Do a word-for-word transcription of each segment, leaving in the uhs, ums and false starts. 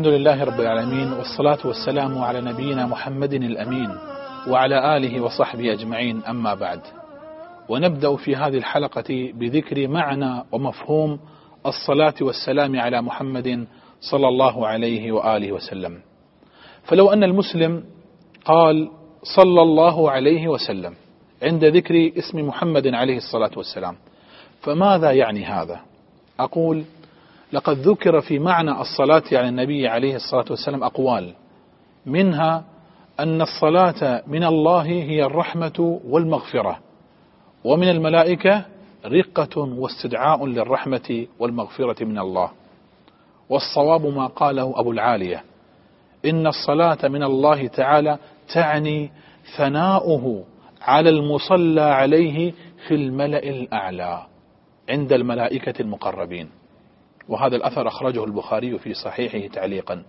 الحمد لله رب العالمين، والصلاة والسلام على نبينا محمد الأمين وعلى آله وصحبه أجمعين، أما بعد. ونبدأ في هذه الحلقة بذكر معنى ومفهوم الصلاة والسلام على محمد صلى الله عليه وآله وسلم. فلو أن المسلم قال صلى الله عليه وسلم عند ذكر اسم محمد عليه الصلاة والسلام، فماذا يعني هذا؟ أقول لقد ذكر في معنى الصلاة على النبي عليه الصلاة والسلام أقوال، منها أن الصلاة من الله هي الرحمة والمغفرة، ومن الملائكة رقة واستدعاء للرحمة والمغفرة من الله. والصواب ما قاله أبو العالية، إن الصلاة من الله تعالى تعني ثناؤه على المصلى عليه في الملأ الأعلى عند الملائكة المقربين. وهذا الأثر أخرجه البخاري في صحيحه تعليقا.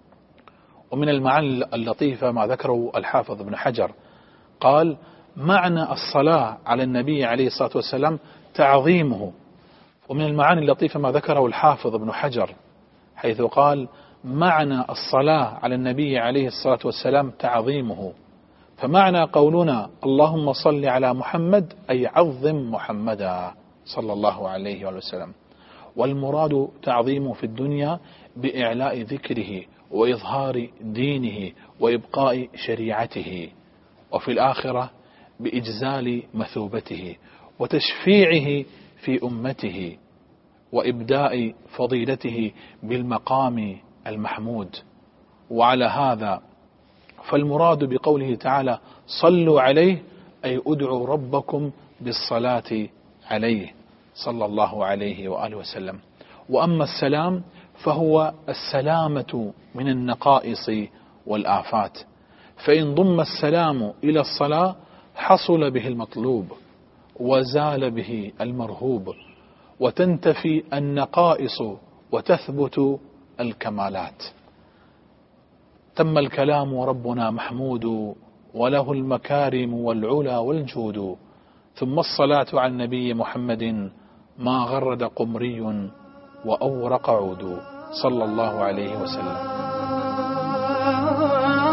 ومن المعاني اللطيفة ما ذكره الحافظ ابن حجر، قال معنى الصلاة على النبي عليه الصلاة والسلام تعظيمه. ومن المعاني اللطيفة ما ذكره الحافظ ابن حجر حيث قال معنى الصلاة على النبي عليه الصلاة والسلام تعظيمه. فمعنى قولنا اللهم صل على محمد أي عظم محمدا صلى الله عليه وسلم، والمراد تعظيمه في الدنيا بإعلاء ذكره وإظهار دينه وإبقاء شريعته، وفي الآخرة بإجزال مثوبته وتشفيعه في أمته وإبداء فضيلته بالمقام المحمود. وعلى هذا فالمراد بقوله تعالى صلوا عليه أي أدعوا ربكم بالصلاة عليه صلى الله عليه وآله وسلم. وأما السلام فهو السلامة من النقائص والآفات، فإن ضم السلام إلى الصلاة حصل به المطلوب وزال به المرهوب، وتنتفي النقائص وتثبت الكمالات. تم الكلام وربنا محمود، وله المكارم والعلا والجود، ثم الصلاة على النبي محمد ما غرد قمري وأورق عود صلى الله عليه وسلم.